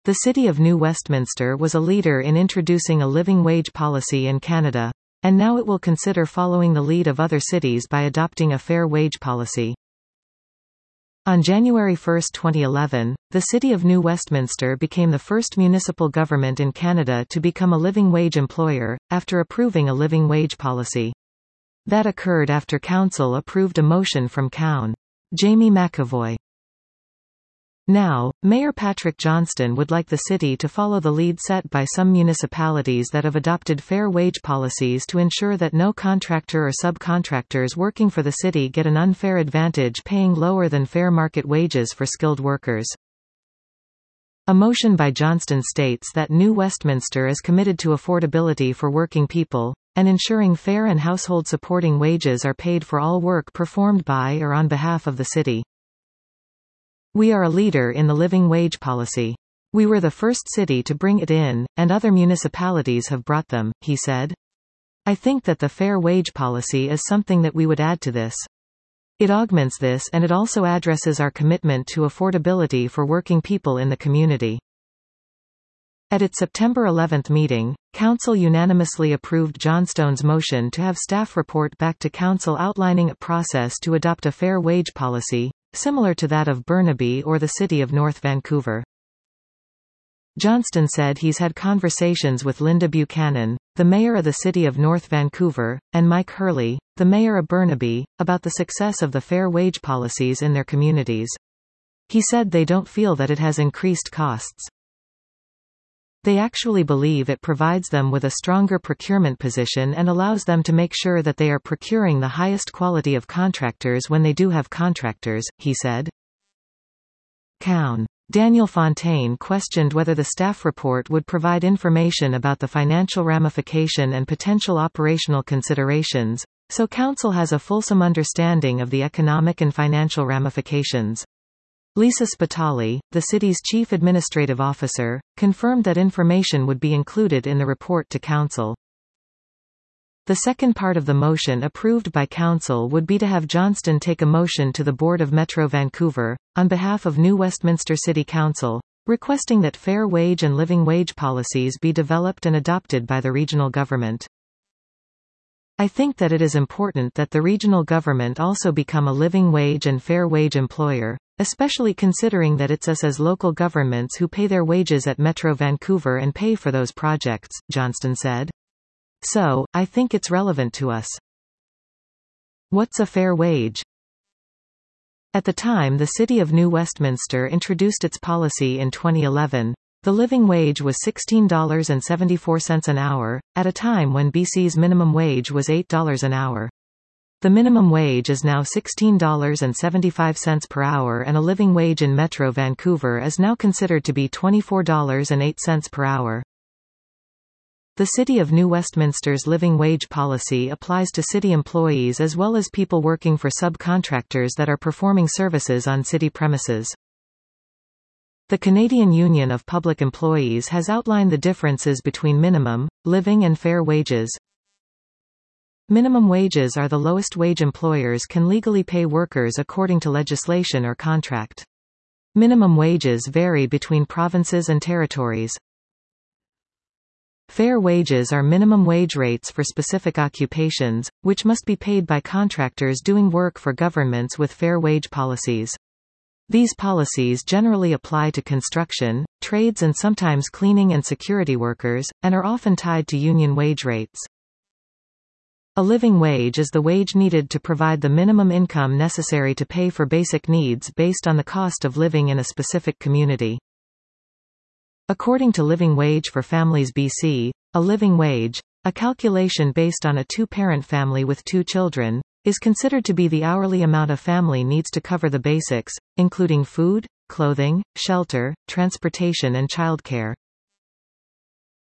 The City of New Westminster was a leader in introducing a living wage policy in Canada, and now it will consider following the lead of other cities by adopting a fair wage policy. On January 1, 2011, the City of New Westminster became the first municipal government in Canada to become a living wage employer, after approving a living wage policy. That occurred after Council approved a motion from Count. Jamie McAvoy. Now, Mayor Patrick Johnston would like the city to follow the lead set by some municipalities that have adopted fair wage policies to ensure that no contractor or subcontractors working for the city get an unfair advantage paying lower than fair market wages for skilled workers. A motion by Johnston states that New Westminster is committed to affordability for working people, and ensuring fair and household-supporting wages are paid for all work performed by or on behalf of the city. We are a leader in the living wage policy. We were the first city to bring it in, and other municipalities have brought them, he said. I think that the fair wage policy is something that we would add to this. It augments this and it also addresses our commitment to affordability for working people in the community. At its September 11 meeting, Council unanimously approved Johnston's motion to have staff report back to Council outlining a process to adopt a fair wage policy, similar to that of Burnaby or the City of North Vancouver. Johnston said he's had conversations with Linda Buchanan, the mayor of the City of North Vancouver, and Mike Hurley, the mayor of Burnaby, about the success of the fair wage policies in their communities. He said they don't feel that it has increased costs. They actually believe it provides them with a stronger procurement position and allows them to make sure that they are procuring the highest quality of contractors when they do have contractors, he said. Count. Daniel Fontaine questioned whether the staff report would provide information about the financial ramification and potential operational considerations, so Council has a fulsome understanding of the economic and financial ramifications. Lisa Spitali, the city's chief administrative officer, confirmed that information would be included in the report to Council. The second part of the motion approved by Council would be to have Johnston take a motion to the Board of Metro Vancouver, on behalf of New Westminster City Council, requesting that fair wage and living wage policies be developed and adopted by the regional government. I think that it is important that the regional government also become a living wage and fair wage employer, especially considering that it's us as local governments who pay their wages at Metro Vancouver and pay for those projects, Johnston said. So, I think it's relevant to us. What's a fair wage? At the time the City of New Westminster introduced its policy in 2011, the living wage was $16.74 an hour, at a time when BC's minimum wage was $8 an hour. The minimum wage is now $16.75 per hour and a living wage in Metro Vancouver is now considered to be $24.08 per hour. The City of New Westminster's living wage policy applies to city employees as well as people working for subcontractors that are performing services on city premises. The Canadian Union of Public Employees has outlined the differences between minimum, living and fair wages. Minimum wages are the lowest wage employers can legally pay workers according to legislation or contract. Minimum wages vary between provinces and territories. Fair wages are minimum wage rates for specific occupations, which must be paid by contractors doing work for governments with fair wage policies. These policies generally apply to construction, trades and sometimes cleaning and security workers, and are often tied to union wage rates. A living wage is the wage needed to provide the minimum income necessary to pay for basic needs based on the cost of living in a specific community. According to Living Wage for Families BC, a living wage, a calculation based on a two-parent family with 2 children, is considered to be the hourly amount a family needs to cover the basics, including food, clothing, shelter, transportation and childcare.